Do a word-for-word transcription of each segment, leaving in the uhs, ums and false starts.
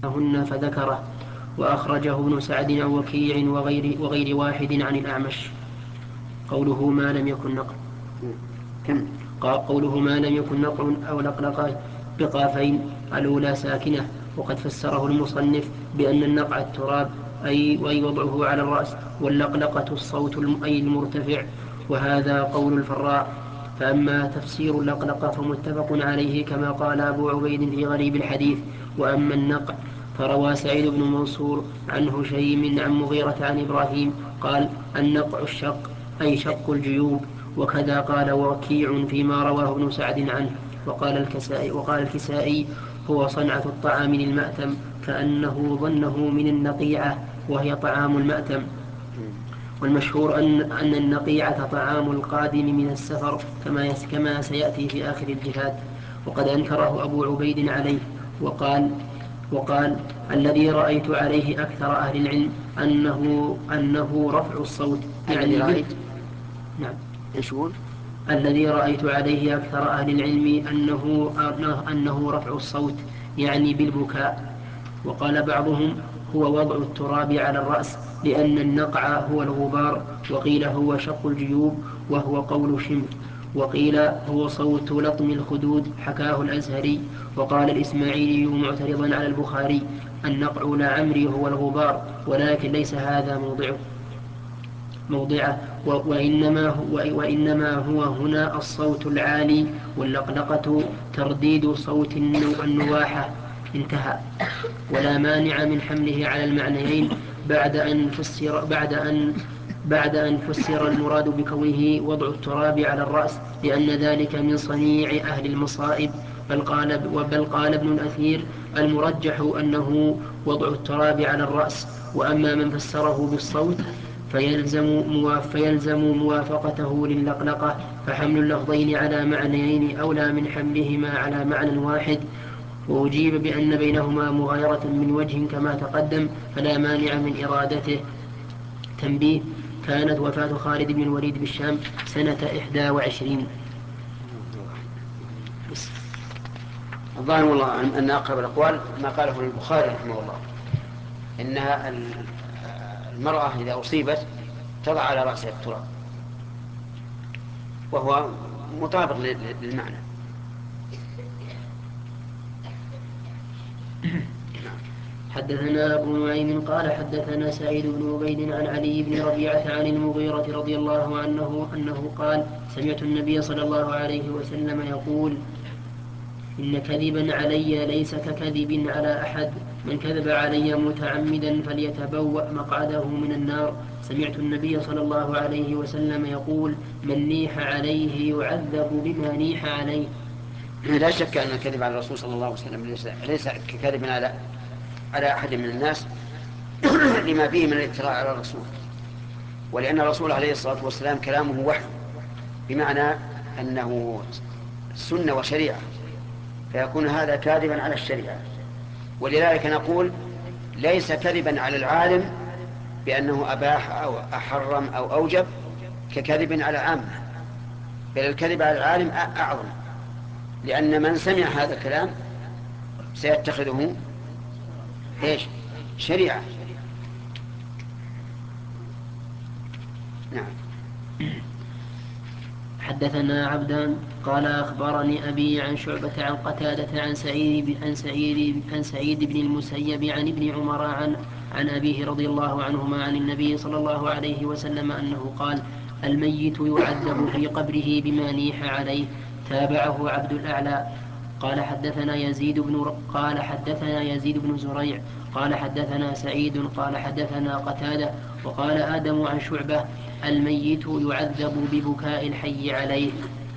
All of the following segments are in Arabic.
هن فذكره. وأخرجه ابن سعد عن وكيع وغير, وغير واحد عن الأعمش. قوله ما لم يكن نقل كم قوله ما لم يكن نقع أو لقلقة بقافين الأولى ساكنة. وقد فسره المصنف بأن النقع التراب أي وأي وضعه على الرأس، واللقلقة الصوت أي المرتفع، وهذا قول الفراء. فأما تفسير اللقلقة فمتفق عليه كما قال أبو عبيد في غريب الحديث. وأما النقع فروى سعيد بن منصور عن هشيم عن مغيرة عن إبراهيم قال النقع الشق أي شق الجيوب. وكذا قال وكيع فيما رواه ابن سعد عنه. وقال الكسائي, وقال الكسائي هو صنعة الطعام للمأتم كأنه ظنه من النقيعة وهي طعام المأتم. والمشهور أن, أن النقيعة طعام القادم من السفر كما, كما سيأتي في آخر الجهاد. وقد أنكره أبو عبيد عليه وقال وقال الذي رأيت عليه أكثر أهل العلم أنه, أنه رفع الصوت الذي يعني رأيت نعم إيش يقول؟ الذي رأيت عليه أكثر أهل العلم أنه, أنه رفع الصوت يعني بالبكاء. وقال بعضهم هو وضع التراب على الرأس لأن النقع هو الغبار. وقيل هو شق الجيوب وهو قول شمر. وقيل هو صوت لطم الخدود حكاه الأزهري. وقال الإسماعيلي معترضا على البخاري النقع لعمري هو الغبار ولكن ليس هذا موضعه موضعه وإنما هو, وإنما هو هنا الصوت العالي واللقلقة ترديد صوت النواحة. انتهى. ولا مانع من حمله على المعنيين بعد أن فسر بعد أن بعد أن فسر المراد بكونه وضع التراب على الرأس لأن ذلك من صنيع أهل المصائب. بل قال, بل قال ابن الأثير المرجح أنه وضع التراب على الرأس. وأما من فسره بالصوت فيلزم, فيلزم موافقته للقلقة. فحمل اللفظين على معنيين أولى من حملهما على معنى واحد. وأجيب بأن بينهما مغايرة من وجه كما تقدم فلا مانع من إرادته. تنبيه كانت وفاة خالد بن الوليد بالشام سنة إحدى وعشرين. الظاهر والله أن أقرب الأقوال ما قاله البخاري رحمه الله إنها المرأة إذا أصيبت تضع على رأسها التراب وهو مطابق للمعنى. حدثنا أبو نعيم قال حدثنا سعيد بن عبيد عن علي بن ربيعة عن المغيرة رضي الله عنه أنه قال سمعت النبي صلى الله عليه وسلم يقول إن كذبا علي ليس ككذب على أحد من كذب علي متعمدا فليتبوأ مقعده من النار. سمعت النبي صلى الله عليه وسلم يقول من نيح عليه يعذب بما نيح عليه. لا شك أن الكذب على الرسول صلى الله عليه وسلم ليس, ليس ككذب على على أحد من الناس لما فيه من الافتراء على الرسول، ولأن الرسول عليه الصلاة والسلام كلامه وحي بمعنى أنه سنة وشريعة، فيكون هذا كاذبا على الشريعة. ولذلك نقول ليس كذبا على العالم بأنه أباح أو أحرم أو أوجب ككذب على عامة، بل الكذب على العالم أعظم، لأن من سمع هذا الكلام سيتخذه إيش؟ شريعة. نعم. حدثنا عبدان قال أخبرني أبي عن شعبة عن قتادة عن سعيد عن سعيد عن سعيد بن المسيب عن ابن عمر عن عن أبيه رضي الله عنهما عن النبي صلى الله عليه وسلم أنه قال الميت يعذب في قبره بما نيح عليه. تابعه عبد الأعلى. قال حدثنا يزيد بن قال حدثنا يزيد بن زريع قال حدثنا سعيد قال حدثنا قتادة وقال آدم عن شعبة الميت يعذب ببكاء الحي عليه.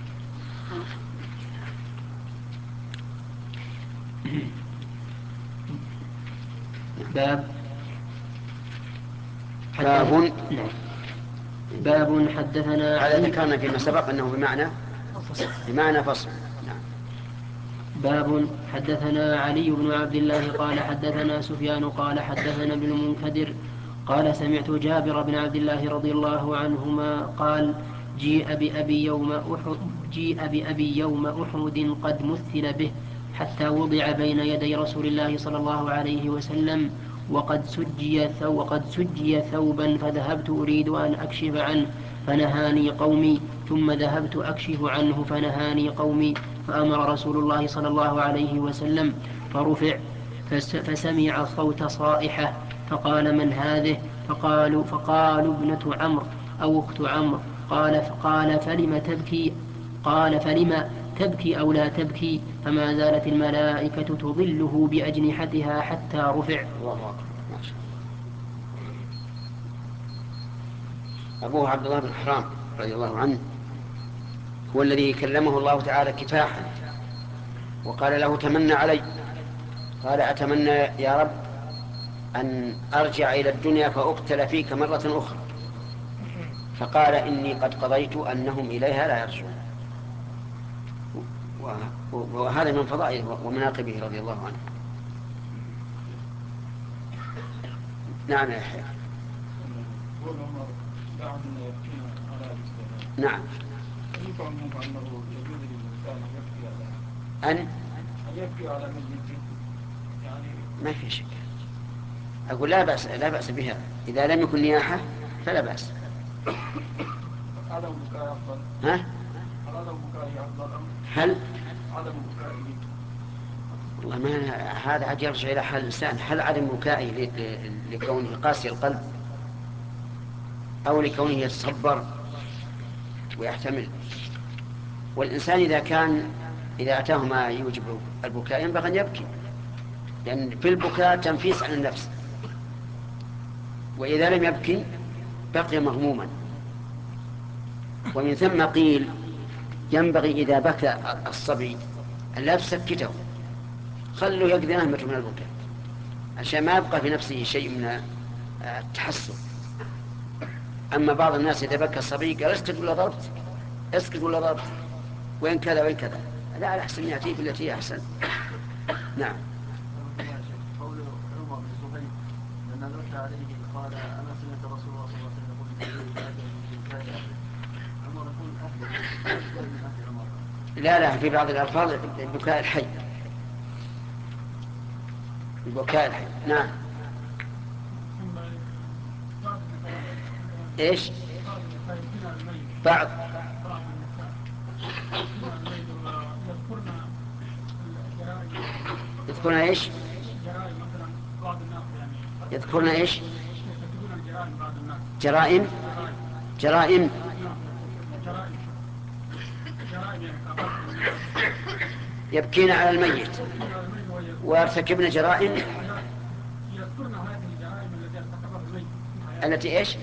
باب باب نعم. باب حدثنا هذا علي ذكرنا فيما سبق أنه بمعنى بمعنى فصل. نعم. باب حدثنا علي بن عبد الله قال حدثنا سفيان قال حدثنا ابن المنكدر قال سمعت جابر بن عبد الله رضي الله عنهما قال جيء بأبي يوم أحد, جيء بأبي يوم أحد قد مثل به حتى وضع بين يدي رسول الله صلى الله عليه وسلم وقد سجي, ثو وقد سجي ثوبا، فذهبت أريد أن أكشف عنه فنهاني قومي، ثم ذهبت أكشف عنه فنهاني قومي، فأمر رسول الله صلى الله عليه وسلم فرفع، فسمع صوت صائحة، فقال: من هذه؟ فقالوا, فقالوا ابنة عمرو أو أخت عمرو. قال, فقال فلم تبكي؟ قال: فلم تبكي أو لا تبكي؟ فما زالت الملائكة تظله بأجنحتها حتى رفع. الله أكبر، ما شاء الله. أبوه عبد الله بن حرام رضي الله عنه هو الذي كلمه الله تعالى كفاحا وقال له: تمنى علي. قال: أتمنى يا رب أن أرجع إلى الدنيا فأقتل فيك مرة أخرى. فقال: إني قد قضيت أنهم إليها لا يرجعون. وهذا من فضائله ومناقبه رضي الله عنه. نعم يا حي. نعم. أن يبكي على ميت يعني ما في شك. أقول لا بأس لا بأس بها إذا لم يكن نياحة فلا بأس. عدم بكاء أفضل. ها؟ عدم بكاء أفضل. هل؟ عدم بكاء. والله ما هذا عاد يرجع إلى حال الإنسان. هل عدم بكائه لكونه قاسي القلب أو لكونه يتصبر ويحتمل؟ والإنسان إذا كان إذا أتاه ما يوجب البكاء ينبغي أن يبكي، لأن في البكاء تنفيس عن النفس، وإذا لم يبكي بقي مغموما. ومن ثم قيل ينبغي إذا بكى الصبي أن لا تسكته، خلوا يقضي نهمته من البكاء عشان ما يبقى في نفسه شيء من التحسن. أما بعض الناس إذا بكى الصبي قال: اسكت ولا ضربت، اسكت ولا ضربت، وين كذا وين كذا. لا، الأحسن يأتي بالتي هي أحسن. نعم. قول عمر بن زهير لما بكى عليه قال: أنا سمعت رسول الله صلى الله عليه وسلم يقول هذا من بكاء أهله. عمر يقول أهله من أهل عمر. لا لا، في بعض الألفاظ بكاء الحي، بكاء الحي. نعم. ايش؟ بعض يذكرنا ايش؟ يذكرنا ايش؟ جرائم. جرائم. يبكين على الميت ويرتكبن جرائم. يذكرنا هذه الجرائم التي ارتكبها الميت التي ايش؟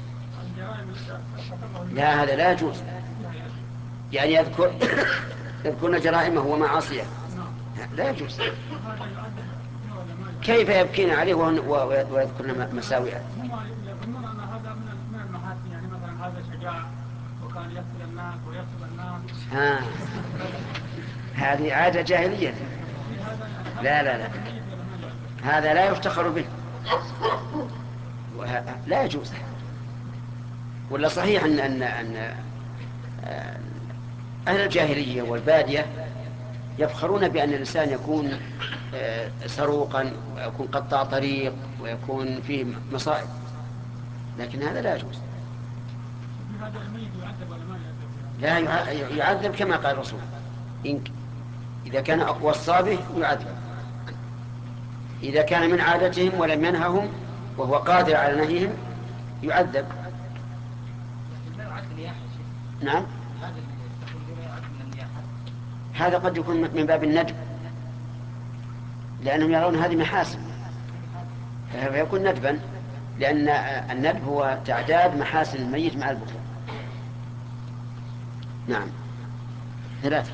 لا، هذا لا يجوز. يعني يذكر يذكرن جرائمه ومعاصيه، لا يجوز. كيف يبكين عليه ويذكرن مساوئه؟ هم يظنون ان هذا من المحاسن، يعني مثلا هذا شجاع وكان يقتل الناس ويقتل الناس. ها، هذه عادة جاهلية. لا لا لا، هذا لا يفتخر به، لا يجوز. ولا صحيح أن أن أن أهل الجاهلية والبادية يفخرون بأن الإنسان يكون سروقا ويكون قطاع طريق ويكون فيه مصائب، لكن هذا لا يجوز. لا يعذب كما قال الرسول، إذا كان وصى به يعذب، إذا كان من عادتهم ولم ينههم وهو قادر على نهيهم يعذب. نعم. هذا قد يكون من باب الندب، لأنهم يرون هذه محاسن فيكون ندبا، لأن الندب هو تعداد محاسن الميت مع البكاء. نعم. ثلاثة.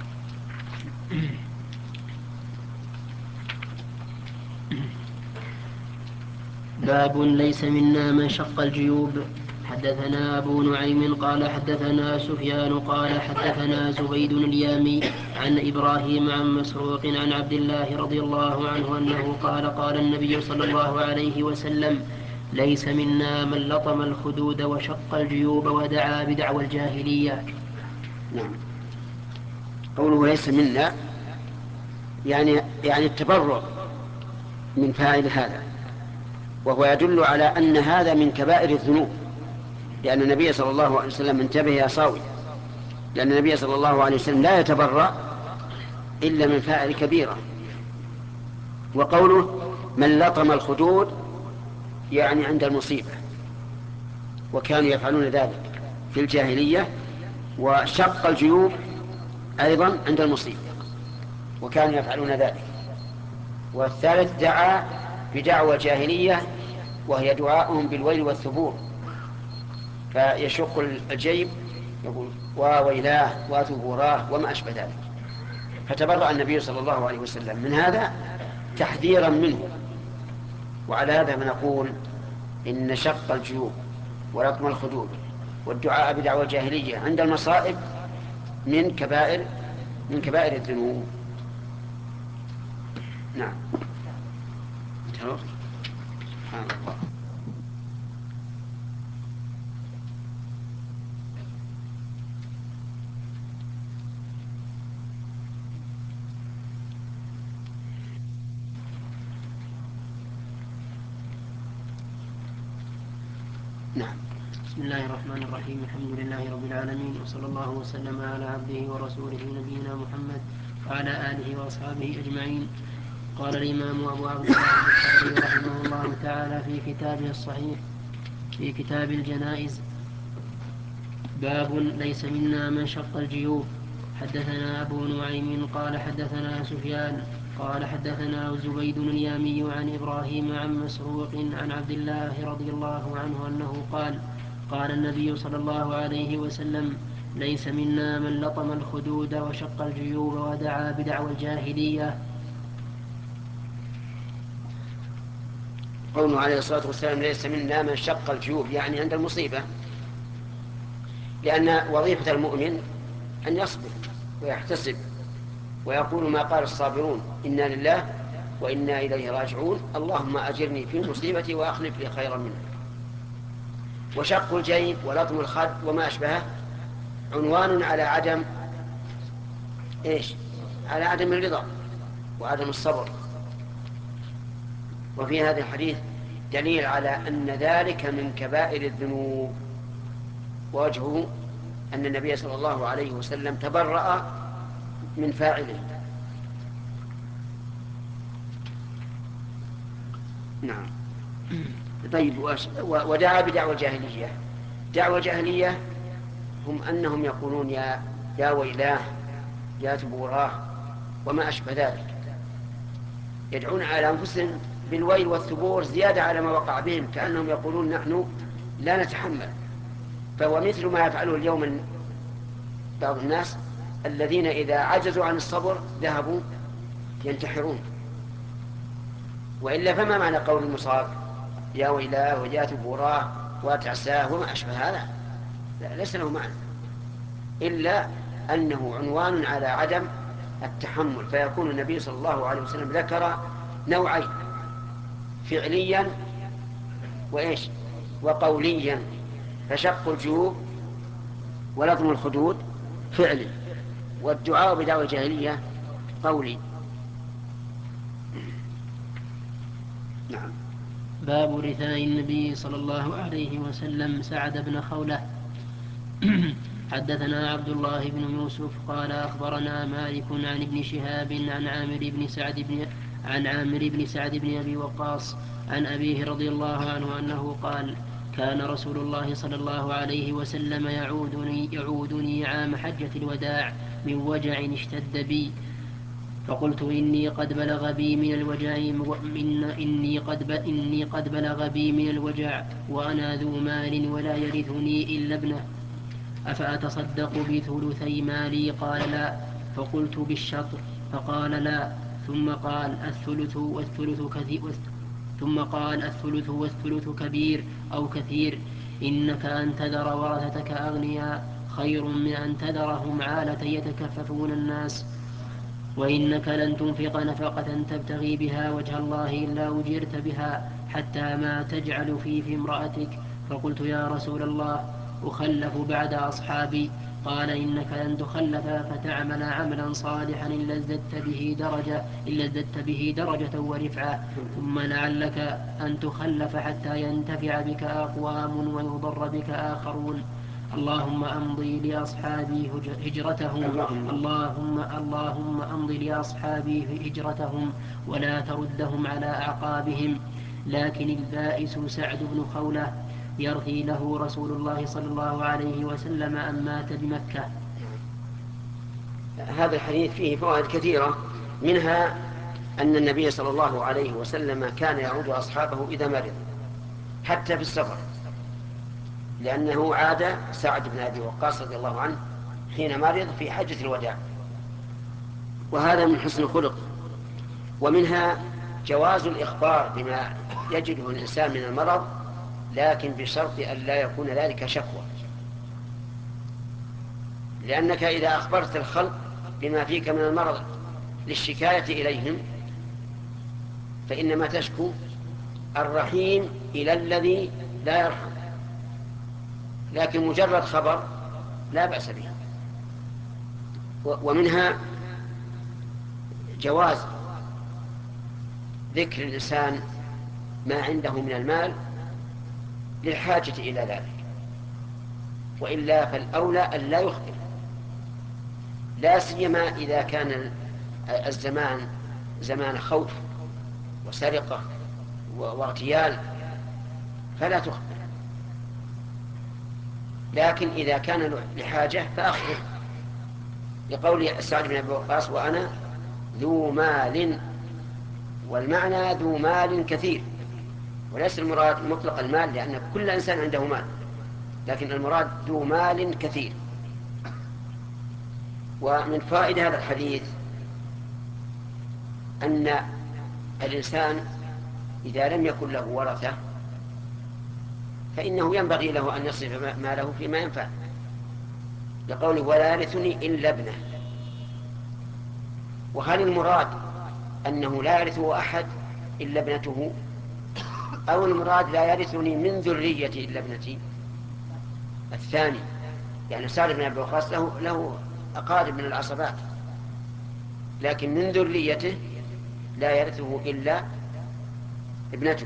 باب ليس منا من شق الجيوب. حدثنا أبو نعيم قال حدثنا سفيان قال حدثنا زبيد اليامي عن إبراهيم عن مسروق عن عبد الله رضي الله عنه أنه قال قال النبي صلى الله عليه وسلم: ليس منا من لطم الخدود وشق الجيوب ودعا بدعوى الجاهلية. نعم. قوله ليس منا يعني يعني التبرع من فاعل هذا، وهو يدل على أن هذا من كبائر الذنوب، لأن النبي صلى الله عليه وسلم انتبه يا صاوي، لأن النبي صلى الله عليه وسلم لا يتبرع إلا من فاعل كبيرة. وقوله من لطم الخدود يعني عند المصيبة، وكانوا يفعلون ذلك في الجاهلية، وشق الجيوب أيضا عند المصيبة وكانوا يفعلون ذلك. والثالث دعا بدعوى جاهلية وهي دعاؤهم بالويل والثبور، فيشق الجيب يقول وويلاه وثبوراه وما أشبه ذلك. فتبرأ النبي صلى الله عليه وسلم من هذا تحذيرا منه. وعلى هذا فنقول إن شق الجيوب ولطم الخدود والدعاء بدعوى الجاهلية عند المصائب من كبائر من كبائر الذنوب. نعم. سبحان الله. نعم. بسم الله الرحمن الرحيم. الحمد لله رب العالمين، وصلى الله وسلم على عبده ورسوله نبينا محمد وعلى آله وأصحابه أجمعين. قال الإمام أبو عبد الله البخاري رحمه الله تعالى في كتابه الصحيح في كتاب الجنائز: باب ليس منا من شق الجيوب. حدثنا أبو نعيم قال حدثنا سفيان قال حدثنا زبيد اليامي عن إبراهيم عن مسروق عن عبد الله رضي الله عنه أنه قال: قال النبي صلى الله عليه وسلم: ليس منا من لطم الخدود وشق الجيوب ودعا بدعوى الجاهلية. قوله عليه الصلاة والسلام ليس منا من شق الجيوب يعني عند المصيبة، لأن وظيفة المؤمن أن يصبر ويحتسب ويقول ما قال الصابرون: إنا لله وإنا إليه راجعون، اللهم أجرني في مصيبتي وأخلف لي خيرا منها. وشق الجيب ولطم الخد وما أشبهه عنوان على عدم إيش؟ على عدم الرضا وعدم الصبر. وفي هذا الحديث دليل على أن ذلك من كبائر الذنوب، ووجهه أن النبي صلى الله عليه وسلم تبرأ من فاعله. نعم. طيب. ودعا بدعوى الجاهلية. دعوى الجاهلية هم أنهم يقولون يا يا ويلاه يا تبوراه وما أشبه ذلك، يدعون على أنفسهم بالويل والثبور زيادة على ما وقع بهم، كأنهم يقولون نحن لا نتحمل. فهو مثل ما يفعله اليوم بعض الناس الذين إذا عجزوا عن الصبر ذهبوا ينتحرون. وإلا فما معنى قول المصاب يا ويلاه ويا تبوراه وتعساه وما أشبه هذا؟ لا، ليس له معنى إلا أنه عنوان على عدم التحمل. فيكون النبي صلى الله عليه وسلم ذكر نوعين: فعليا وإيش وقوليا. فشق الجيوب ولطم الخدود فعلي، والدعاء بدعوى الجاهلية قولي. نعم. باب رثاء النبي صلى الله عليه وسلم سعد بن خولة. حدثنا عبد الله بن يوسف قال أخبرنا مالك عن ابن شهاب عن عامر بن سعد بن عن عامر بن سعد بن أبي وقاص عن أبيه رضي الله عنه أنه قال: كان رسول الله صلى الله عليه وسلم يعودني, يعودني عام حجة الوداع من وجع اشتد بي، فقلت: إني قد بلغ بي من الوجع من إني قد إني قد بلغ بي من الوجع وأنا ذو مال ولا يرثني إلا ابنه، أفأتصدق بثلثي مالي؟ قال: لا. فقلت: بالشطر؟ فقال: لا. ثم قال: الثلث والثلث كثير ثم قال: الثلث والثلث كبير أو كثير، إنك أن تذر ورثتك أغنياء خير من أن تذرهم عالة يتكففون الناس، وإنك لن تنفق نفقة تبتغي بها وجه الله إلا أجرت بها حتى ما تجعل في في امرأتك. فقلت: يا رسول الله، أخلف بعد أصحابي؟ قال إنك لن تخلف فتعمل عملا صالحا إلا ازددت به درجة, إلا ازددت به درجة ورفعة، ثم لعلك أن تخلف حتى ينتفع بك أقوام ويضر بك آخرون. اللهم أمضي لأصحابي هجرتهم اللهم, اللهم, اللهم أمضي لأصحابي هجرتهم ولا تردهم على أعقابهم. لكن البائس سعد بن خولة يرثي له رسول الله صلى الله عليه وسلم أن مات بمكة. هذا الحديث فيه فوائد كثيرة، منها أن النبي صلى الله عليه وسلم كان يعود أصحابه إذا مرض حتى في السفر، لأنه عاد سعد بن أبي وقاص رضي الله عنه حين مرض في حجة الوداع، وهذا من حسن الخلق. ومنها جواز الإخبار بما يجده الإنسان من المرض، لكن بشرط أن لا يكون ذلك شكوى، لأنك إذا أخبرت الخلق بما فيك من المرض للشكاية إليهم فإنما تشكو الرحيم إلى الذي لا يرحم، لكن مجرد خبر لا بأس به. ومنها جواز ذكر الإنسان ما عنده من المال للحاجة إلى ذلك، وإلا فالأولى أن لا يخبر، لا سيما إذا كان الزمان زمان خوف وسرقة واغتيال فلا تخبر، لكن إذا كان لحاجة فأخبر، لقول سعد بن أبي وقاص وأنا ذو مال، والمعنى ذو مال كثير، وليس المراد مطلق المال لأن كل إنسان عنده مال، لكن المراد ذو مال كثير. ومن فائدة هذا الحديث أن الإنسان إذا لم يكن له ورثة فإنه ينبغي له أن يصرف ماله فيما ينفع، لقوله ولا يرثني إلا ابنه. وهل المراد أنه لا يرثه أحد إلا ابنته، أو المراد لا يرثني من ذريتي إلا ابنتي؟ الثاني، يعني سعد بن أبي وقاص له, له أقارب من العصبات، لكن من ذريته لا يرثه إلا ابنته.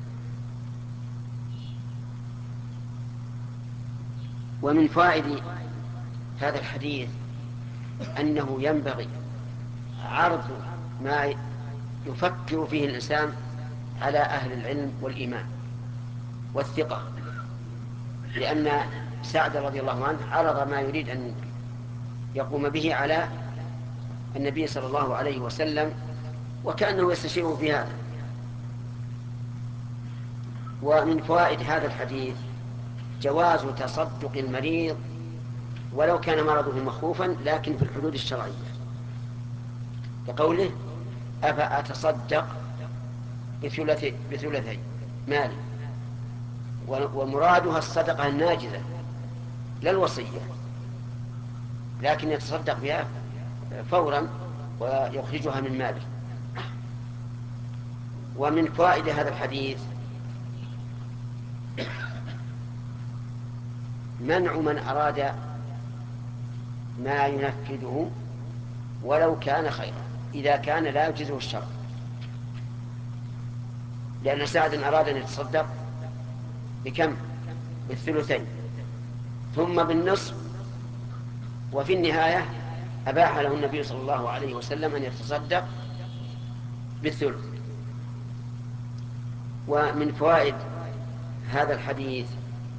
ومن فائد هذا الحديث أنه ينبغي عرض ما يفكر فيه الإنسان على أهل العلم والإيمان والثقة، لأن سعد رضي الله عنه عرض ما يريد أن يقوم به على النبي صلى الله عليه وسلم، وكأنه يستشيره في هذا. ومن فوائد هذا الحديث جواز تصدق المريض ولو كان مرضه مخوفا لكن في الحدود الشرعية، كقوله أفأتصدق بثلثي بثلثي مالي، ومرادها الصدقة الناجزة لا الوصية، لكن يتصدق بها فورا ويخرجها من ماله. ومن فوائد هذا الحديث منع من أراد ما ينفذه ولو كان خيرا إذا كان لا يجزه الشرع، لأن سعد أراد أن يتصدق بكم؟ بالثلثين ثم بالنصف، وفي النهاية أباح له النبي صلى الله عليه وسلم أن يتصدق بالثلث. ومن فوائد هذا الحديث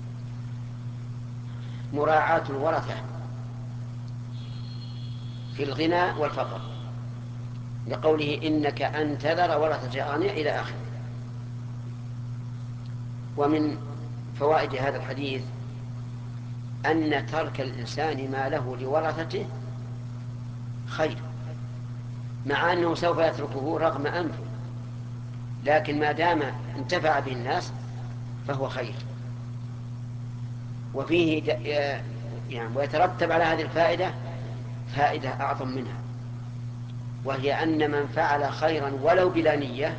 مراعاة الورثة في الغنى والفقر، لقوله إنك أن تذر ورثة أغنياء إلى آخره. ومن فوائد هذا الحديث أن ترك الإنسان ما له لورثته خير، مع أنه سوف يتركه رغم أنفه، لكن ما دام انتفع به الناس فهو خير. وفيه يعني ويترتب على هذه الفائدة فائدة أعظم منها، وهي أن من فعل خيرا ولو بلا نية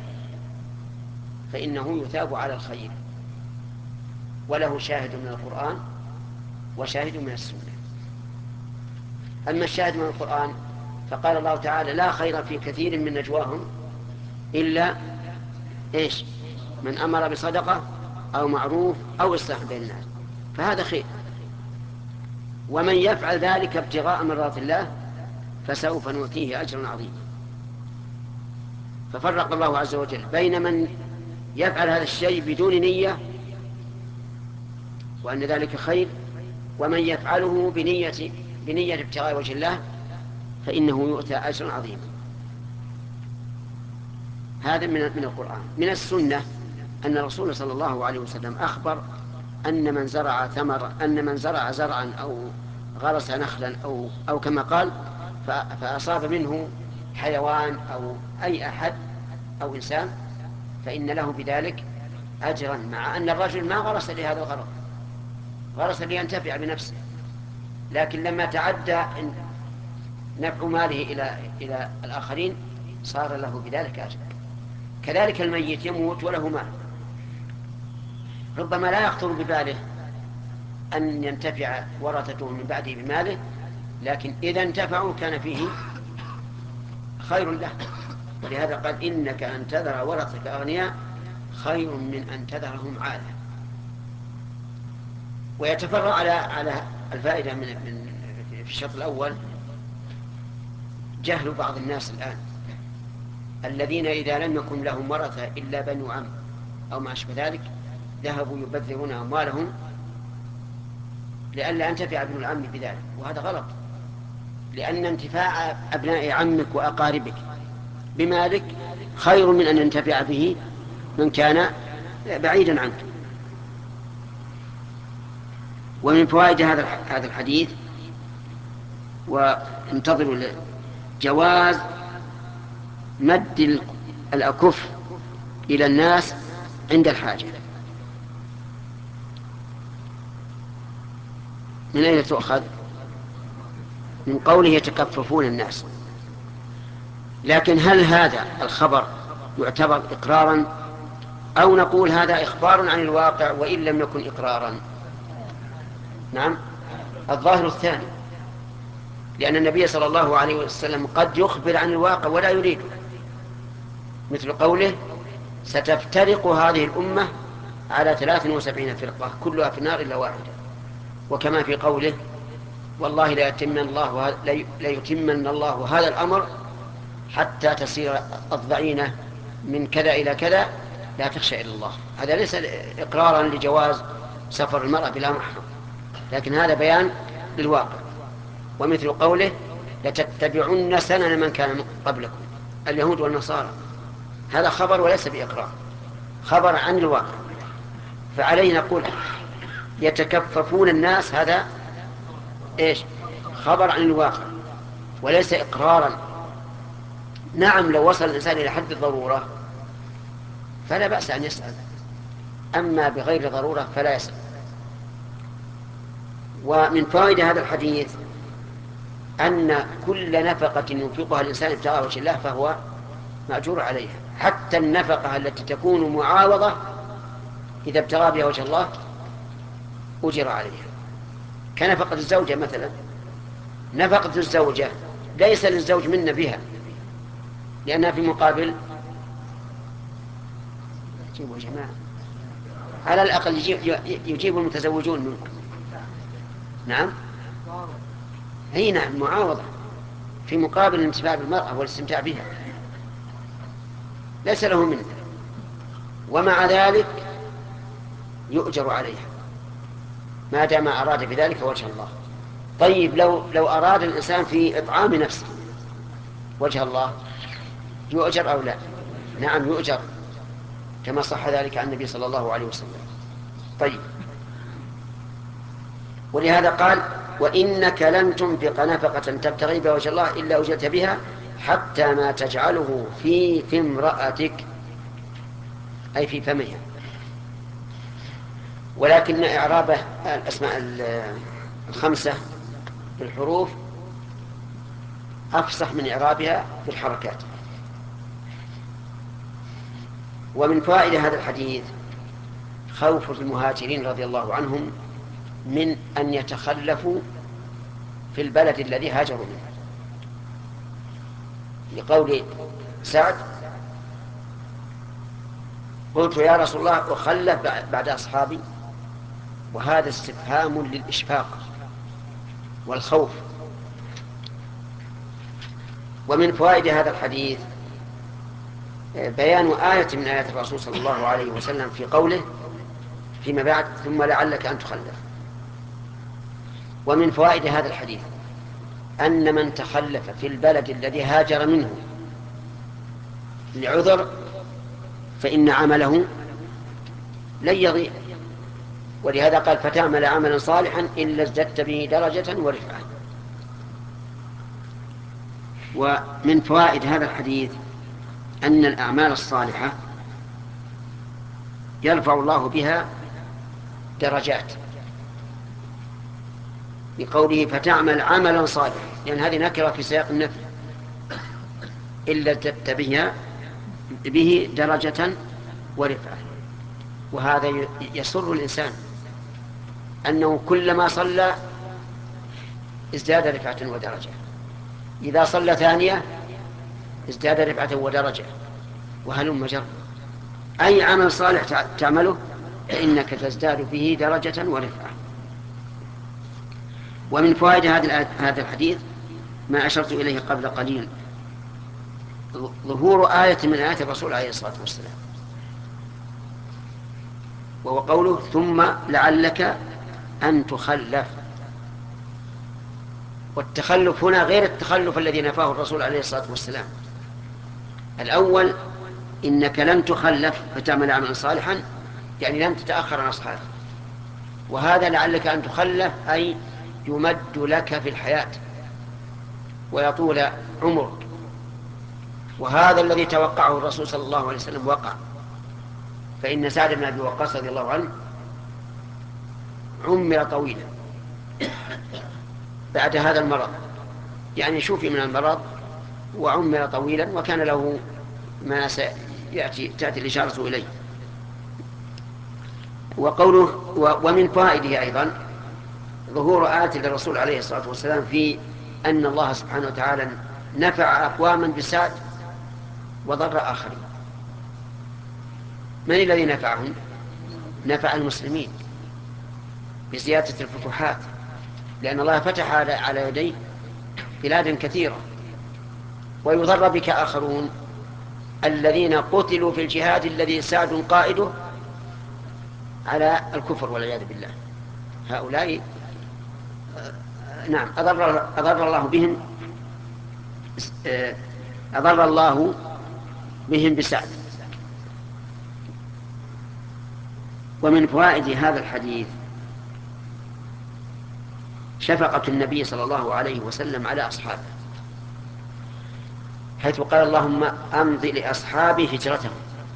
فإنه يثاب على الخير، وله شاهد من القرآن وشاهد من السنة. أما الشاهد من القرآن فقال الله تعالى لا خير في كثير من نجواهم إلا إيش من أمر بصدقة أو معروف أو إصلاح بين الناس، فهذا خير. ومن يفعل ذلك ابتغاء مرضات الله فسوف نؤتيه أجرا عظيما. ففرق الله عز وجل بين من يفعل هذا الشيء بدون نية وأن ذلك خير، ومن يفعله بنية بنية ابتغاء وجه الله فإنه يؤتى أجرا عظيما. هذا من من القرآن. من السنة أن الرسول صلى الله عليه وسلم أخبر أن من زرع ثمر أن من زرع زرعا أو غرس نخلا أو أو كما قال فأصاب منه حيوان أو أي أحد أو إنسان فإن له بذلك أجرا، مع أن الرجل ما غرس لهذا الغرض، غرس لينتفع بنفسه، لكن لما تعدى نفع ماله إلى إلى الآخرين صار له بذلك أجر. كذلك الميت يموت وله مال، ربما لا يخطر بباله أن ينتفع ورثته من بعده بماله، لكن إذا انتفعوا كان فيه خير له. ولهذا قال إنك أن تذر ورثتك أغنياء خير من أن تذرهم عالة. ويتفرع على على الفائدة من من في الشرط الأول جهل بعض الناس الآن الذين إذا لم يكن لهم ورثة إلا بنو عم أو ما أشبه ذلك ذهبوا يبذرون أموالهم لئلا ينتفع ابن العم بذلك، وهذا غلط، لأن انتفاع أبناء عمك وأقاربك بمالك خير من أن ينتفع به من كان بعيدا عنك. ومن فوائد هذا هذا الحديث وانتظروا جواز مد الأكف إلى الناس عند الحاجة. من أين تؤخذ؟ من قوله يتكففون الناس. لكن هل هذا الخبر يعتبر إقرارا أو نقول هذا إخبار عن الواقع وإن لم يكن إقرارا؟ نعم، الظاهر الثاني، لأن النبي صلى الله عليه وسلم قد يخبر عن الواقع ولا يريده، مثل قوله ستفترق هذه الأمة على ثلاث وسبعين فرقة كلها في النار إلا واحدة، وكما في قوله والله لا يتمن الله لا يتمن الله هذا الأمر حتى تصير الضعينة من كذا إلى كذا لا تخشى إلا الله. هذا ليس إقرارا لجواز سفر المرأة بلا محرم، لكن هذا بيان للواقع. ومثل قوله لتتبعن سنن من كان قبلكم اليهود والنصارى، هذا خبر وليس بإقرار، خبر عن الواقع. فعليه نقول يتكففون الناس هذا إيش؟ خبر عن الواقع وليس إقرارا. نعم لو وصل الإنسان إلى حد الضرورة فلا بأس أن يسأل، أما بغير ضرورة فلا يسأل. ومن فائدة هذا الحديث أن كل نفقة ينفقها الإنسان ابتغاء وجه الله فهو مأجور عليها، حتى النفقة التي تكون معاوضة إذا ابتغى بها وجه الله أجر عليها، كنفقة الزوجة مثلا. نفقة الزوجة ليس للزوج منا بها لأنها في مقابل جيبوا يا جماعة على الأقل يجيب, يجيب المتزوجون منكم. نعم هي نعم معاوضة في مقابل الانتفاع بالمرأة والاستمتاع بها، ليس له منه، ومع ذلك يؤجر عليها ما دام أراد بذلك وجه الله. طيب لو لو أراد الإنسان في إطعام نفسه وجه الله يؤجر أو لا؟ نعم يؤجر، كما صح ذلك عن النبي صلى الله عليه وسلم. طيب، ولهذا قال وإنك لن تنفق نفقة تبتغي بها وجه الله إلا أجرت بها حتى ما تجعله في في امرأتك، أي في فمها. ولكن إعرابه الأسماء الخمسة بالحروف أفصح من إعرابها بالحركات. ومن فائدة هذا الحديث خوف المهاجرين رضي الله عنهم من أن يتخلفوا في البلد الذي هاجروا منه، لقول سعد: قلت يا رسول الله أخلف بعد أصحابي. وهذا استفهام للإشفاق والخوف. ومن فوائد هذا الحديث بيان آية من آيات الرسول صلى الله عليه وسلم في قوله فيما بعد: ثم لعلك أن تخلف. ومن فوائد هذا الحديث أن من تخلف في البلد الذي هاجر منه لعذر فإن عمله لن يضيع، ولهذا قال: فتعمل عملا صالحا إلا ازددت به درجة ورفعة. ومن فوائد هذا الحديث أن الأعمال الصالحة يرفع الله بها درجات، بقوله فتعمل عملا صالحا، لأن يعني هذه نكرة في سياق النفي، إلا ازددت بها به درجة ورفعة. وهذا يسر الإنسان أنه كلما صلى ازداد رفعة ودرجة، إذا صلى ثانية ازداد رفعة ودرجة، وهلم جر. أي عمل صالح تعمله فإنك تزداد به درجة ورفعة. ومن فوائد هذا الحديث ما أشرت إليه قبل قليل: ظهور آية من آيات الرسول عليه الصلاة والسلام، وهو قوله ثم لعلك أن تخلف. والتخلف هنا غير التخلف الذي نفاه الرسول عليه الصلاة والسلام. الأول إنك لن تخلف فتعمل عملا صالحا، يعني لن تتأخر عن أصحابك. وهذا لعلك أن تخلف أي يمد لك في الحياة ويطول عمرك. وهذا الذي توقعه الرسول صلى الله عليه وسلم وقع، فإن سعد بن أبي وقاص رضي الله عنه عمر طويلا بعد هذا المرض، يعني شوفي من المرض وعمر طويلا، وكان له ما سيأتي تأتي الإشارة إليه. وقوله ومن فائده أيضا ظهور آية للرسول عليه الصلاة والسلام في أن الله سبحانه وتعالى نفع أقواما بسعد وضر آخرين. من الذي نفعهم؟ نفع المسلمين بزيادة الفتوحات، لأن الله فتح على يديه بلاد كثيرة. ويضر بك آخرون الذين قتلوا في الجهاد الذي سعد قائده على الكفر والعياذ بالله. هؤلاء نعم أضر, أضر الله بهم أضر الله بهم بسعد. ومن فوائد هذا الحديث شفقة النبي صلى الله عليه وسلم على أصحابه، حيث قال: اللهم أمض لأصحابي هجرتهم.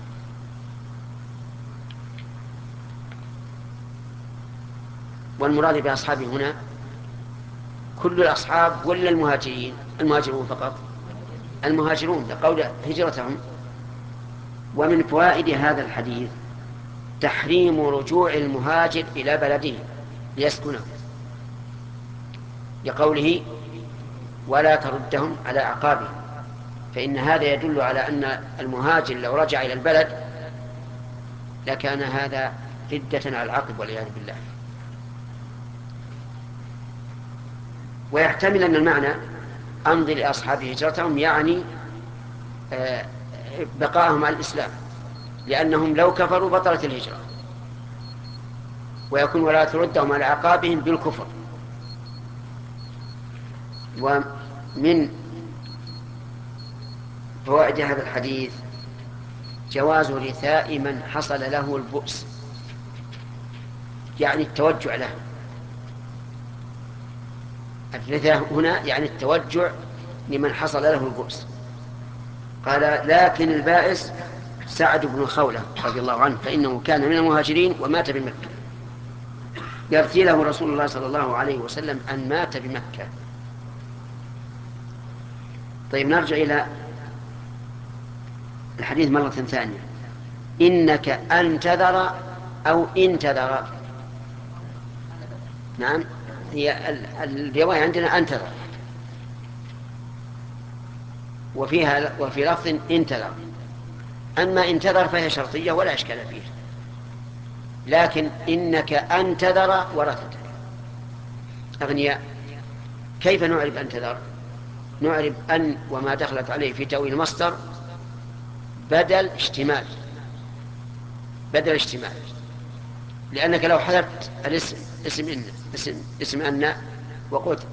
والمراد بأصحابه هنا كل الأصحاب ولا المهاجرين؟ المهاجرون فقط، المهاجرون لقول هجرتهم. ومن فوائد هذا الحديث تحريم رجوع المهاجر إلى بلده ليسكنه، لقوله: ولا تردهم على أعقابهم. فإن هذا يدل على أن المهاجر لو رجع إلى البلد لكان هذا ردة على العقب والعياذ بالله. ويحتمل أن المعنى أمضي لأصحاب هجرتهم يعني بقاءهم على الإسلام، لأنهم لو كفروا بطلت الهجرة. ويكون ولا تردهم على أعقابهم بالكفر. ومن فوائد هذا الحديث جواز رثاء من حصل له البؤس، يعني التوجع له. الرثاء هنا يعني التوجع لمن حصل له البؤس. قال: لكن البائس سعد بن خولة رضي الله عنه، فإنه كان من المهاجرين ومات بمكة. يرثي له رسول الله صلى الله عليه وسلم أن مات بمكة. طيب، نرجع إلى الحديث مرة ثانية. إنك أن تذر أو إن تذر؟ نعم، هي الرواية عندنا انتظر، وفيها وفي لفظ انتظر. أما انتظر فهي شرطية ولا إشكال فيه، لكن إنك انتظر ورثتك أغنياء. كيف نعرف انتظر؟ نعرف أن وما دخلت عليه في تأويل المصدر بدل اشتمال، بدل اشتمال، لأنك لو حذفت الاسم اسم إن اسم اسم أن وقلت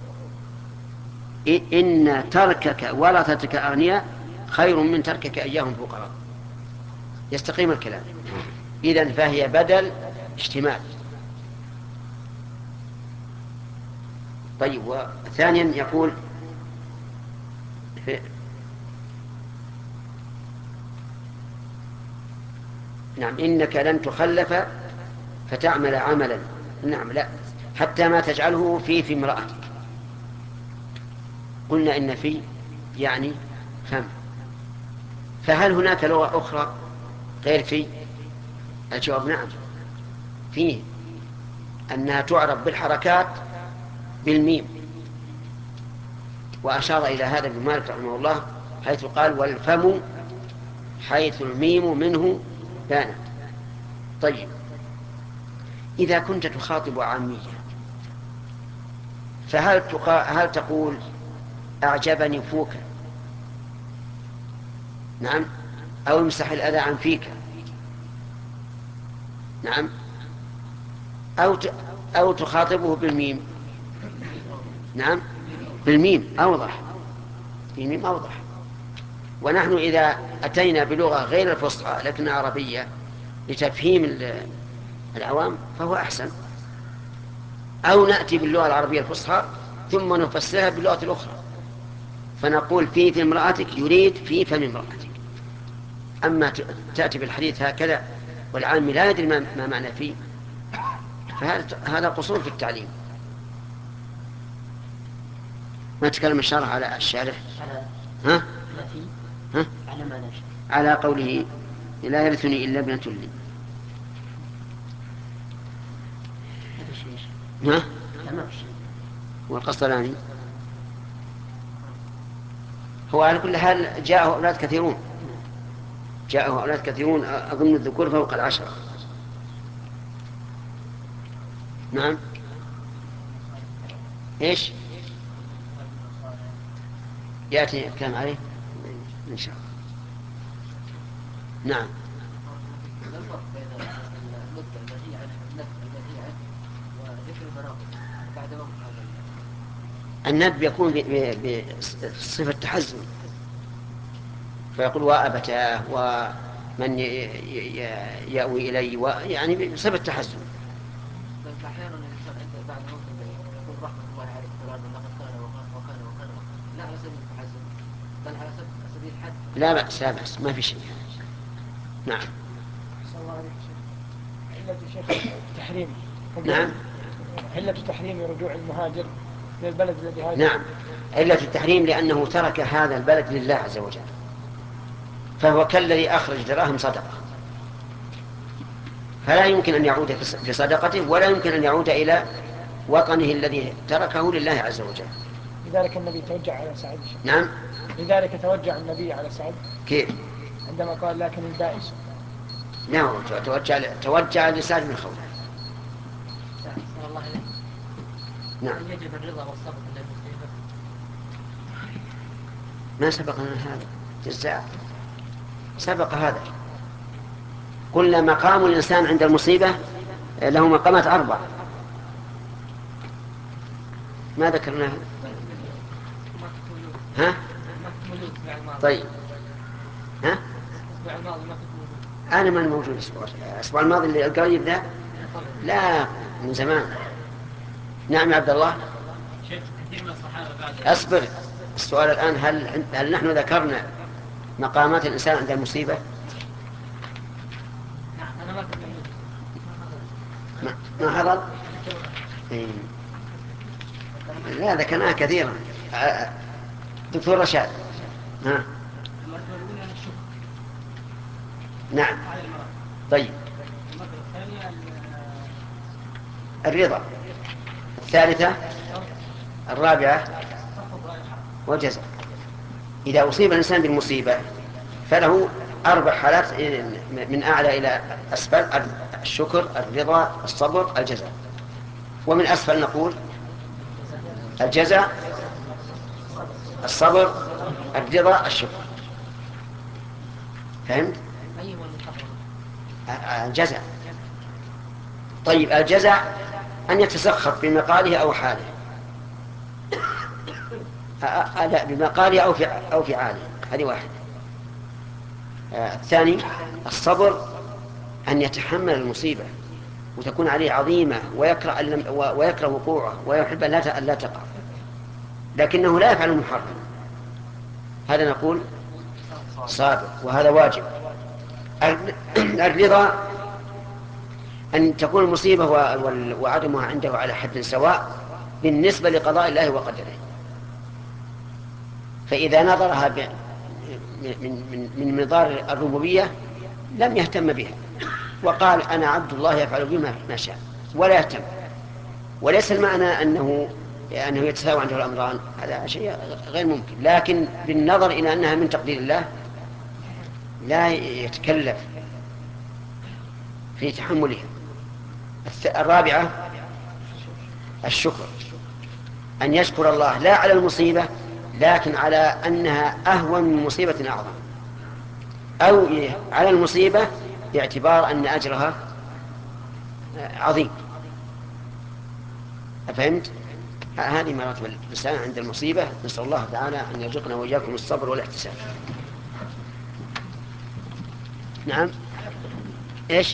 إن تركك ورثتك أغنياء خير من تركك إياهم فقراء، يستقيم الكلام. إذن فهي بدل اشتمال. طيب، وثانيا يقول في نعم إنك لن تخلف فتعمل عملا. نعم، لا، حتى ما تجعله في في امرأتك. قلنا إن في يعني فم، فهل هناك لغة أخرى غير في؟ الجواب نعم، فيه، أنها تعرف بالحركات بالميم، وأشار إلى هذا ابن مالك رحمه الله حيث قال والفم حيث الميم منه بانت. طيب، إذا كنت تخاطب عامية فهل تقا... هل تقول أعجبني فوك؟ نعم. أو امسح الأذى عن فيك؟ نعم. أو ت... أو تخاطبه بالميم؟ نعم، بالميم أوضح، بالميم أوضح. ونحن إذا أتينا بلغة غير الفصحى لكنها عربية لتفهيم العوام فهو أحسن، أو نأتي باللغة العربية الفصحى ثم نفسرها باللغة الأخرى، فنقول في في امرأتك يريد في فم امرأتك. أما تأتي بالحديث هكذا والعام لا يدري ما معنى فيه، فهذا قصور في التعليم. ما تكلم الشارح على الشارح ها؟ ها؟ على قوله لا يرثني إلا ابنة لي. ها؟ والقسطلاني هو على كل حال جاءه أولاد كثيرون، جاءه أولاد كثيرون أظن الذكور فوق العشرة. نعم. إيش يأتي الكلام عليه إن شاء الله. نعم. الفرق بين النطق البديع النطق البديع وذكر المناطق بعد وقت هذا الندب يكون بصفة تحزن، فيقول وأبتاه ومن يأوي إلي، يعني بصفة تحزن. بس أحيانا الإنسان عنده بعد موت يقول رحمة الله عليه فلان لقد كان وكان وكان لا على سبيل التحزن بل على سبيل الحد. لا بأس، لا بأس، ما في شيء. نعم. صلى الله عليه وسلم. علة شيخ التحريم. نعم. علة تحريم رجوع المهاجر من البلد الذي هاجر. نعم، علة التحريم لأنه ترك هذا البلد لله عز وجل، فهو كالذي أخرج دراهم صدقة، فلا يمكن أن يعود في صدقته ولا يمكن أن يعود إلى وطنه الذي تركه لله عز وجل. لذلك النبي توجع على سعد. نعم. لذلك توجع النبي على سعد. كيف؟ عندما قال لكن البائس. نعم، توجع توجع لسعد بن خوف. صلى الله عليه. نعم. هل يجب الرضا والصبر عند المصيبة؟ ما سبقنا هذا جزاء، سبق هذا. قلنا مقام الإنسان عند المصيبة له مقامات أربع، ما ذكرناها. ها؟ طيب. ها؟ أنا من موجود الأسبوع الأسبوع الماضي اللي القريب ذا؟ لا، من زمان. نعم يا عبد الله. كثير من الصحابة بعد أصبر، السؤال الآن هل هل نحن ذكرنا مقامات الإنسان عند المصيبة؟ أنا ما كنت ما ما حضر؟ إيه. لا، ذكرناها كثيرا. دكتور رشاد. ها؟ المرتبة الأولى الشكر. نعم. طيب. المرتبة الثانية الرضا. الثالثة الرابعة والجزاء. إذا أصيب الإنسان بالمصيبة فله أربع حالات من أعلى إلى أسفل: الشكر، الرضا، الصبر، الجزاء. ومن أسفل نقول الجزاء، الصبر، الرضا، الشكر. فهمت؟ الجزاء. طيب الجزاء أن يتسخط بمقاله أو حاله، لا بمقاله أو في أو فعاله، هذه واحدة. الثاني الصبر، أن يتحمل المصيبة وتكون عليه عظيمة ويكره ويكره وقوعه ويحب أن لا تقع، لكنه لا يفعل المحرم، هذا نقول صابر، وهذا واجب. الرضا أن تكون المصيبة وعدمها عنده على حد سواء بالنسبة لقضاء الله وقدره، فإذا نظرها من من منظار الربوبية لم يهتم بها وقال أنا عبد الله يفعل بما ما شاء ولا يهتم. وليس المعنى أنه أنه يتساوى عنده الأمران، هذا شيء غير ممكن، لكن بالنظر إلى أنها من تقدير الله لا يتكلف في تحملها. الرابعة الشكر، أن يشكر الله لا على المصيبة لكن على أنها أهون من مصيبة أعظم، أو على المصيبة باعتبار أن أجرها عظيم. أفهمت؟ هذه مراتب الإنسان عند المصيبة. نسأل الله تعالى أن يرزقنا وإياكم الصبر والاحتساب. نعم. إيش؟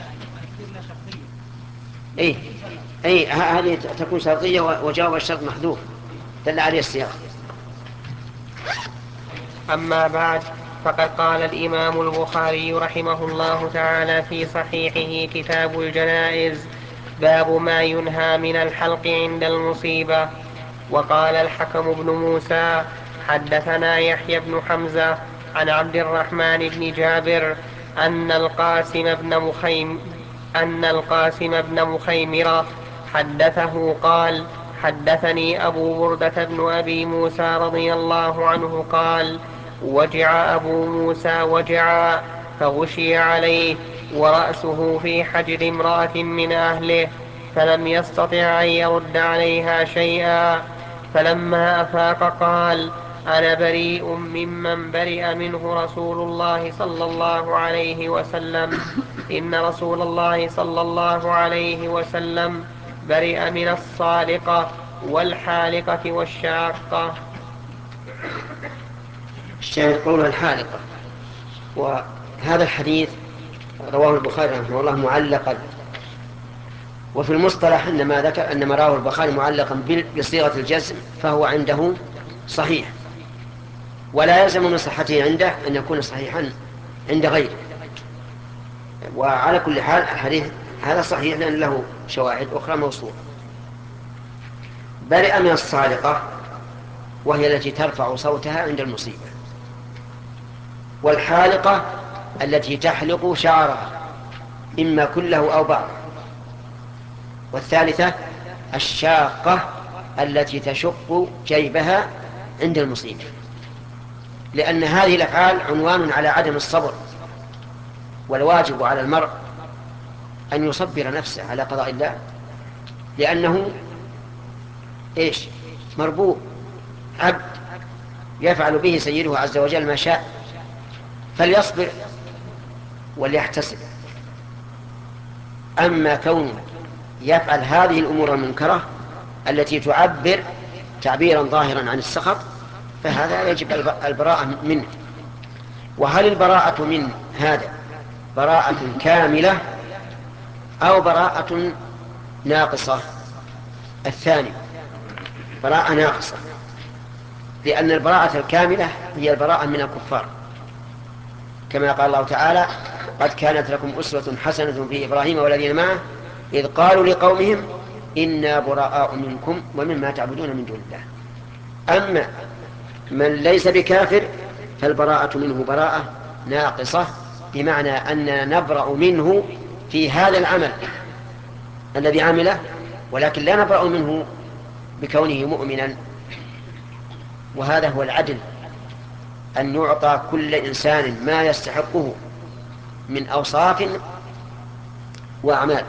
إيه إيه هذه تكون شرطية وجواب الشرط محذوف دل عليه السياق. أما بعد، فقد قال الإمام البخاري رحمه الله تعالى في صحيحه كتاب الجنائز: باب ما ينهى من الحلق عند المصيبة. وقال الحكم بن موسى: حدثنا يحيى بن حمزة عن عبد الرحمن بن جابر أن القاسم بن مخيم أن القاسم بن مخيمرة حدثه قال: حدثني أبو بردة بن أبي موسى رضي الله عنه قال: وجع أبو موسى وجعا فغشي عليه ورأسه في حجر امرأة من أهله فلم يستطع أن يرد عليها شيئا، فلما أفاق قال: أنا بريء ممن برئ منه رسول الله صلى الله عليه وسلم. إن رسول الله صلى الله عليه وسلم برئ من الصالقة والحالقة والشاقة. الشاهد قوله الحالقة. وهذا الحديث رواه البخاري رحمه الله معلقا، وفي المصطلح إنما ذكر أن ما رواه البخاري معلقا بصيغة الجزم فهو عنده صحيح، ولا يلزم من صحته عنده أن يكون صحيحا عند غيره. وعلى كل حال الحديث هذا صحيح لأن له شواهد أخرى موصولة. برئ من الصالقة وهي التي ترفع صوتها عند المصيبة، والحالقة التي تحلق شعرها إما كله أو بعضه، والثالثة الشاقة التي تشق جيبها عند المصيبة، لأن هذه الأفعال عنوان على عدم الصبر. والواجب على المرء أن يصبر نفسه على قضاء الله، لأنه إيش؟ مربوب، عبد يفعل به سيده عز وجل ما شاء، فليصبر وليحتسب. أما كونه يفعل هذه الأمور المنكرة التي تعبر تعبيرا ظاهرا عن السخط فهذا يجب البراءة منه. وهل البراءة من هذا براءة كاملة أو براءة ناقصة؟ الثاني براءة ناقصة، لأن البراءة الكاملة هي البراءة من الكفار، كما قال الله تعالى: قد كانت لكم أسوة حسنة في إبراهيم والذين معه إذ قالوا لقومهم إنا براء منكم ومما تعبدون من دون الله. أما من ليس بكافر فالبراءة منه براءة ناقصة، بمعنى أننا نبرأ منه في هذا العمل الذي عمله ولكن لا نبرأ منه بكونه مؤمنا. وهذا هو العدل، أن يعطى كل إنسان ما يستحقه من أوصاف وأعمال.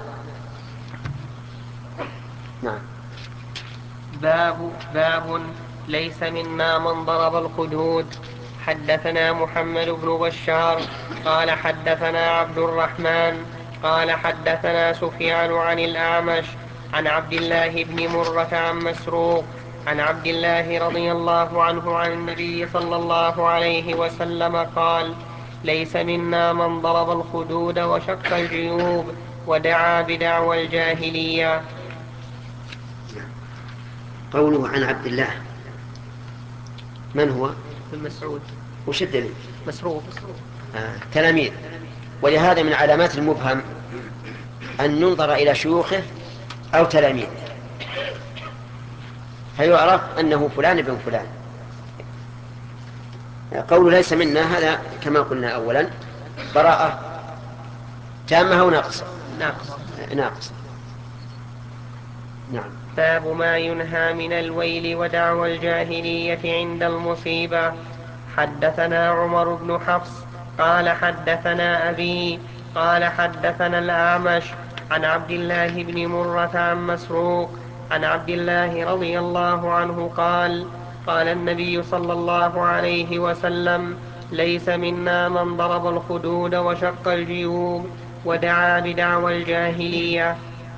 نعم. باب باب ليس منا من ضرب الخدود. حدثنا محمد بن بشار قال حدثنا عبد الرحمن قال حدثنا سفيان عن الأعمش عن عبد الله بن مرة عن مسروق عن عبد الله رضي الله عنه عن النبي صلى الله عليه وسلم قال: ليس منا من ضرب الخدود وشق الجيوب ودعا بدعوى الجاهلية. قوله عن عبد الله، من هو؟ ابن مسعود. وش الدليل؟ مسروق. آه. تلاميذ. ولهذا من علامات المبهم أن ينظر إلى شيوخه أو تلاميذه فيعرف أنه فلان بن فلان. قول ليس منا هذا كما قلنا أولا براءة تامة أو ناقصة؟ ناقصة. ناقصة. نعم. باب ما ينهى من الويل ودعوى الجاهلية عند المصيبة. حدثنا عمر بن حفص قال حدثنا أبي قال حدثنا الأعمش عن عبد الله بن مرة عن مسروق عن عبد الله رضي الله عنه قال: قال النبي صلى الله عليه وسلم: ليس منا من ضرب الخدود وشق الجيوب ودعا بدعوى الجاهلية.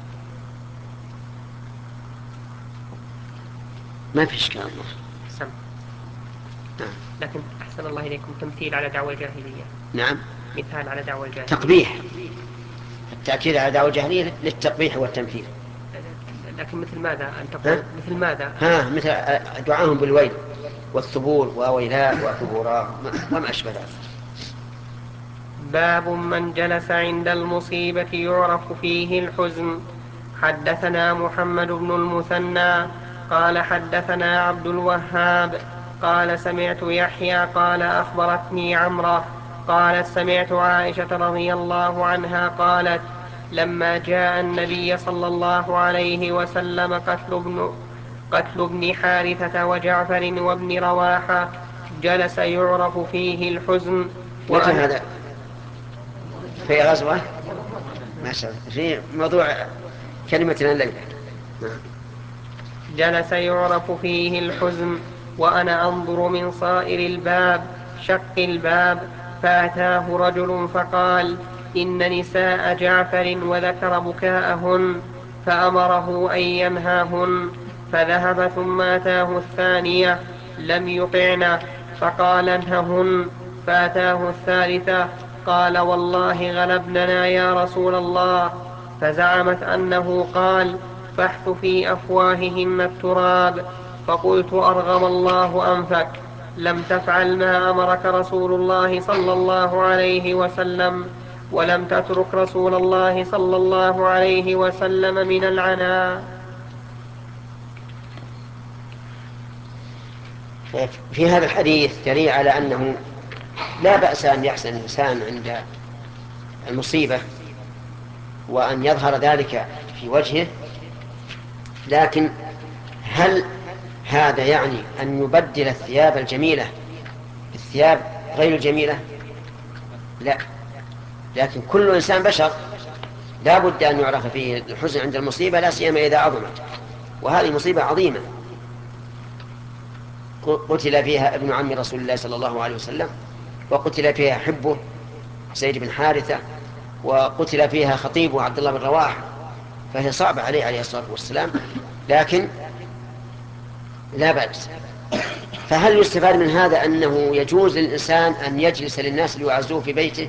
ما في إشكال. سم. نعم. لكن أحسن الله إليكم تمثيل على دعوى الجاهلية. نعم. مثال على دعوى الجاهلية. تقبيح. التأكيد على دعوى الجاهلية للتقبيح والتمثيل. لكن مثل ماذا أن تقول؟ مثل ماذا؟ ها مثل دعاهم بالويل والثبور وويلاء وثبورا وما أشبه ذلك. باب من جلس عند المصيبة يعرف فيه الحزن. حدثنا محمد بن المثنى قال حدثنا عبد الوهاب قال سمعت يحيى قال أخبرتني عمرة قالت سمعت عائشة رضي الله عنها قالت: لما جاء النبي صلى الله عليه وسلم قتل ابن, قتل ابن حارثة وجعفر وابن رواحة جلس يعرف فيه الحزن. متى هذا؟ في غزوة ما شاء الله في موضوع كلمتنا الليلة. جلس يعرف فيه الحزن وأنا أنظر من صائر الباب شق الباب فأتاه رجل فقال: إن نساء جعفر وذكر بكاءهن فأمره أن ينهاهن فذهب ثم أتاه الثانية لم يطعنه فقال: انههن فأتاه الثالثة قال: والله غلبننا يا رسول الله. فزعمت أنه قال: فاحث في أفواههن التراب. فقلت: أرغم الله أنفك، لم تفعل ما أمرك رسول الله صلى الله عليه وسلم ولم تترك رسول الله صلى الله عليه وسلم من العناء. في هذا الحديث دليل على أنه لا بأس أن يحزن الإنسان عند المصيبة وأن يظهر ذلك في وجهه، لكن هل هذا يعني أن يبدل الثياب الجميلة بالثياب غير الجميلة؟ لا، لكن كل إنسان بشر لا بد أن يعرف فيه الحزن عند المصيبة، لا سيما إذا عظمت، وهذه مصيبة عظيمة قتل فيها ابن عم رسول الله صلى الله عليه وسلم، وقتل فيها حبه زيد بن حارثة، وقتل فيها خطيبه عبد الله بن رواحة، فهي صعبة عليه عليه الصلاة والسلام، لكن لا بأس. فهل يستفاد من هذا أنه يجوز للإنسان أن يجلس للناس ليعزوه في بيته؟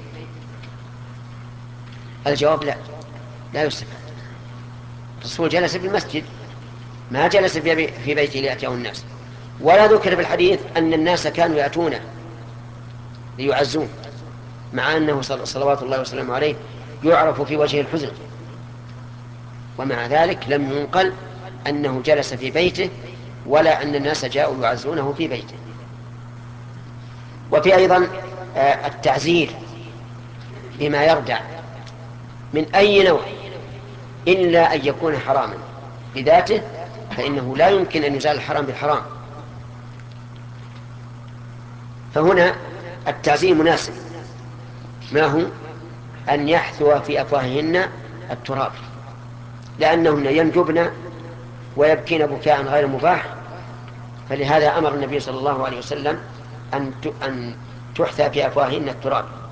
الجواب لا، لا يستفاد. الرسول جلس في المسجد، ما جلس في بيته ليأتيه الناس، ولا ذكر في الحديث أن الناس كانوا يأتونه ليعزون، مع أنه صلوات الله وسلامه عليه يعرف في وجهه الحزن، ومع ذلك لم ينقل أنه جلس في بيته ولا أن الناس جاءوا يعزونه في بيته. وفي أيضا التعزير بما يردع من أي نوع إلا أن يكون حراما، بذاته فإنه لا يمكن أن يزال الحرام بالحرام. فهنا التعزير مناسب، ما هو أن يحثو في أفواههن التراب، لأنهن ينجبن ويبكين بكاء غير مباح، فلهذا أمر النبي صلى الله عليه وسلم أن تحثى في أفواههن التراب.